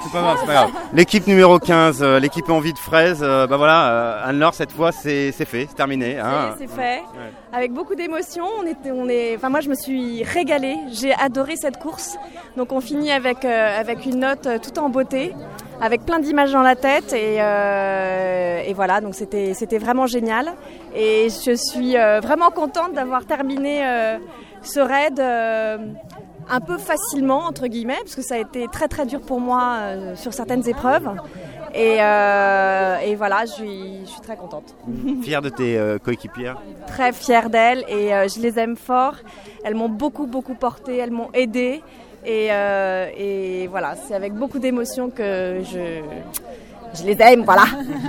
c'est pas grave. L'équipe numéro 15, l'équipe en vie de fraise, Anne-Laure, cette fois, c'est fait, c'est terminé. Hein. C'est fait, avec beaucoup d'émotion. Moi, je me suis régalée, j'ai adoré cette course. Donc, on finit avec une note tout en beauté, avec plein d'images dans la tête. Et voilà, donc c'était vraiment génial. Et je suis vraiment contente d'avoir terminé ce raid un peu facilement, entre guillemets, parce que ça a été très très dur pour moi sur certaines épreuves. Et voilà, je suis très contente. Fière de tes coéquipières? Très fière d'elles et je les aime fort. Elles m'ont beaucoup portée, elles m'ont aidée. Et voilà, c'est avec beaucoup d'émotion que je les aime, voilà.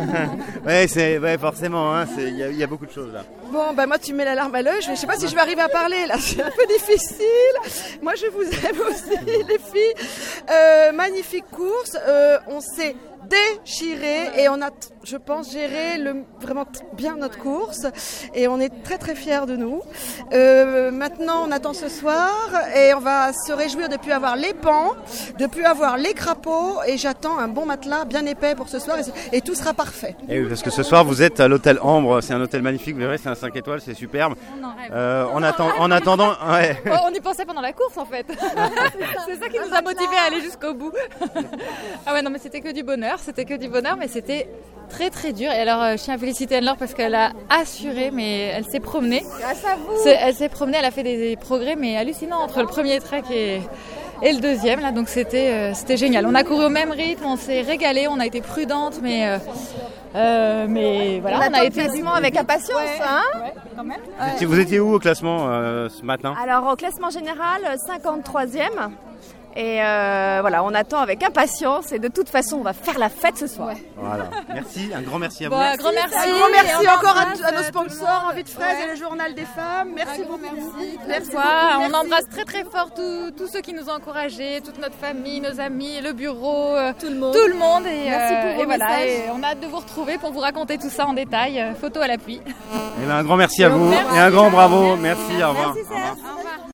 Ouais, forcément, hein, il y a beaucoup de choses là. Bon, moi tu me mets la larme à l'œil, je sais pas si je vais arriver à parler là, c'est un peu difficile. Moi je vous aime aussi les filles. Magnifique course, on s'est déchiré et on a, je pense, géré vraiment bien notre course et on est très très fiers de nous. Maintenant on attend ce soir et on va se réjouir de plus avoir les pans, de plus avoir les crapauds et j'attends un bon matelas bien épais pour ce soir et tout sera parfait. Et oui, parce que ce soir vous êtes à l'hôtel Ambre, c'est un hôtel magnifique, vous verrez, c'est un 5 étoiles, c'est superbe. En attendant, ouais. On y pensait pendant la course en fait. C'est ça qui nous a motivés à aller jusqu'au bout. Ah ouais, non mais c'était que du bonheur, mais c'était très très dur. Et alors je tiens à féliciter Anne-Laure parce qu'elle a assuré, mais elle s'est promenée. Grâce à vous. Elle s'est promenée, elle a fait des progrès mais hallucinants entre le premier trek et le deuxième là, donc c'était génial. On a couru au même rythme, on s'est régalé, on a été prudente, mais voilà, on a été classement avec impatience, hein. Ouais, quand même. Vous étiez où au classement ce matin? Alors au classement général, 53e. Et voilà, on attend avec impatience et de toute façon on va faire la fête ce soir. Voilà, merci, un grand merci à vous. Un grand merci. Un grand merci encore à nos sponsors, Envie de fraise et le Journal des femmes. Merci beaucoup. Merci. On embrasse très très fort tous ceux qui nous ont encouragés, toute notre famille, nos amis, le bureau, tout le monde. Et, merci pour vos messages. Et on a hâte de vous retrouver pour vous raconter tout ça en détail, photo à l'appui. Un grand merci à vous et un grand bravo. Merci, au revoir. Merci Serge.